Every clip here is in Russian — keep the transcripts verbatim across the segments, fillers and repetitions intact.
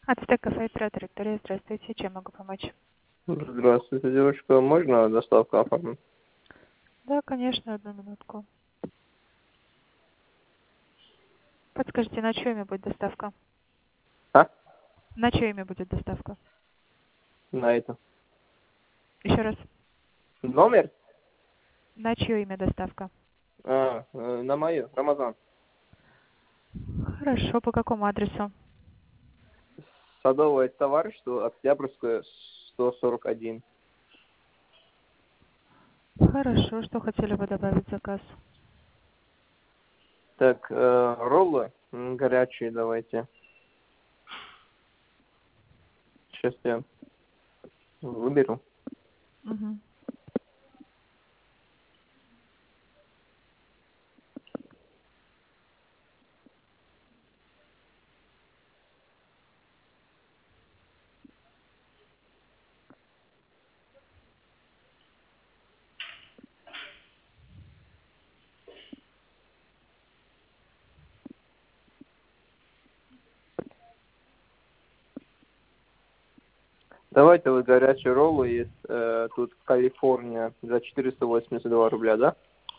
Ацтек кафе, оператор Виктория, здравствуйте. Чем могу помочь? Здравствуйте, девушка. Можно доставку оформить? Да, конечно, одну минутку. Подскажите, на чье имя будет доставка? А? На чье имя будет доставка? На это. Еще раз. Номер? На чье имя доставка? А, э, на мою. Рамазан. Хорошо, по какому адресу? Садовое товарищество, Октябрьская, сто сорок один. Хорошо, что хотели бы добавить в заказ? Так, э, роллы м, горячие давайте. Сейчас я выберу. Угу. Давайте вот горячие роллы есть. Э, тут Калифорния за четыреста восемьдесят два рубля, да?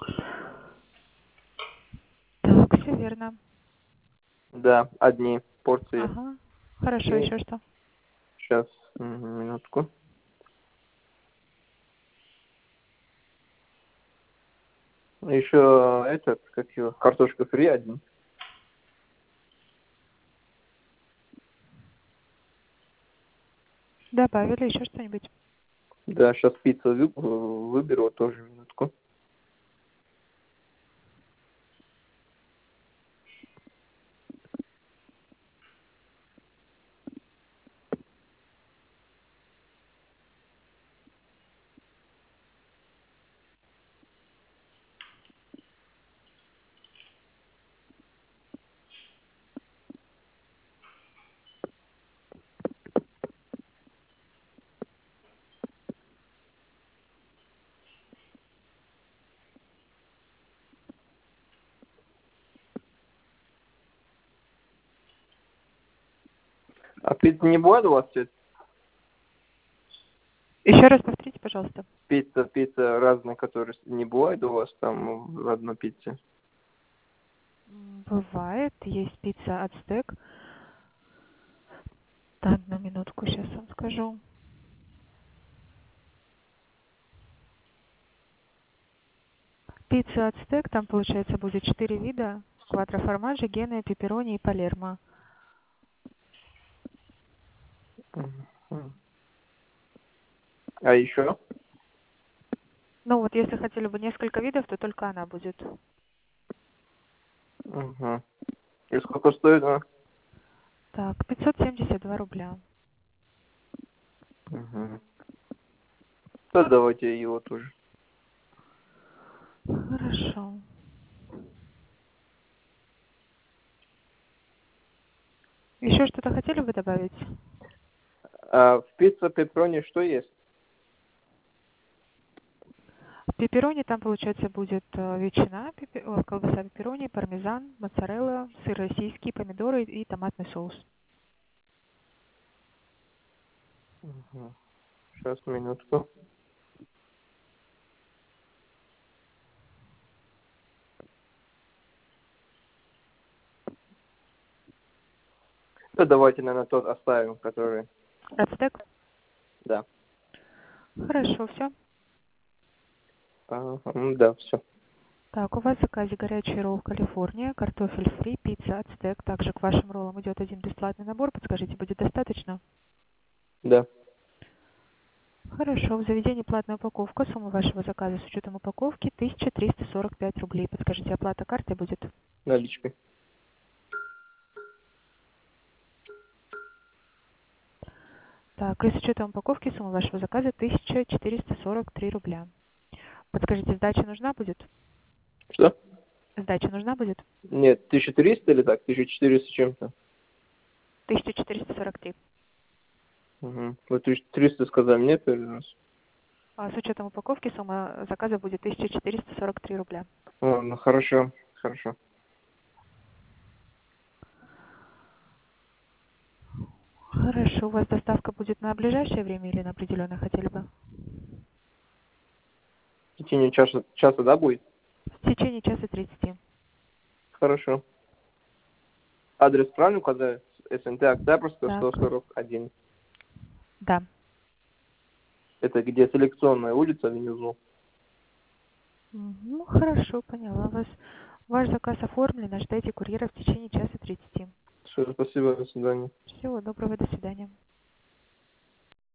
Так, все верно. Да, одни порции. Ага. Хорошо, И еще что? сейчас, минутку. Еще этот, как его, картошка фри один. Добавили еще что-нибудь? Да, сейчас пиццу вы- выберу, тоже минутку. А пицца не будет у вас? Тетя? Еще раз повторите, пожалуйста. Пицца, пицца разная, которые не бывает у вас там в одной пицце? М, Бывает. Есть пицца Ацтек. Одну минутку, сейчас вам скажу. Пицца Ацтек, там, получается, будет четыре вида. Квадроформаджи, гене, пепперони и палермо. Мгм. А еще? Ну вот, если хотели бы несколько видов, то только она будет. Угу. И сколько стоит она? Так, пятьсот семьдесят два рубля. Угу. Да, давайте его тоже. Хорошо. Еще что-то хотели бы добавить? А в пицца пепперони что есть? В пепперони там, получается, будет э, ветчина, пепе- о, колбаса пепперони, пармезан, моцарелла, сыр российский, помидоры и томатный соус. Угу. Сейчас, минутку. Да, давайте, наверное, тот оставим, который... Ацтек? Да. Хорошо, все. Ага, м, да, все. Так, у вас в заказе горячий ролл Калифорния, картофель фри, пицца Ацтек. Также к вашим роллам идет один бесплатный набор. Подскажите, будет достаточно? Да. Хорошо, в заведении платная упаковка. Сумма вашего заказа с учетом упаковки тысяча триста сорок пять рублей. Подскажите, оплата картой будет? Наличкой. Так, и с учетом упаковки сумма вашего заказа тысяча четыреста сорок три рубля. Подскажите, сдача нужна будет? Что? Сдача нужна будет? Нет, тысяча триста или так? тысяча четыреста чем-то. тысяча четыреста сорок три. Угу. Вы тысяча триста сказали, нет, первый раз? А с учетом упаковки сумма заказа будет тысяча четыреста сорок три рубля. О, ну хорошо, хорошо. Хорошо. У вас доставка будет на ближайшее время или на определенное хотели бы? В течение часа, часа, да, будет? В течение часа тридцати. Хорошо. Адрес правильно указать? СНТ Октябрьская, Так. сто сорок один. Да. Это где селекционная улица внизу. Ну, хорошо, поняла вас. Ваш заказ оформлен, ожидайте курьера в течение часа тридцати. Все, спасибо, до свидания. Всего доброго, до свидания.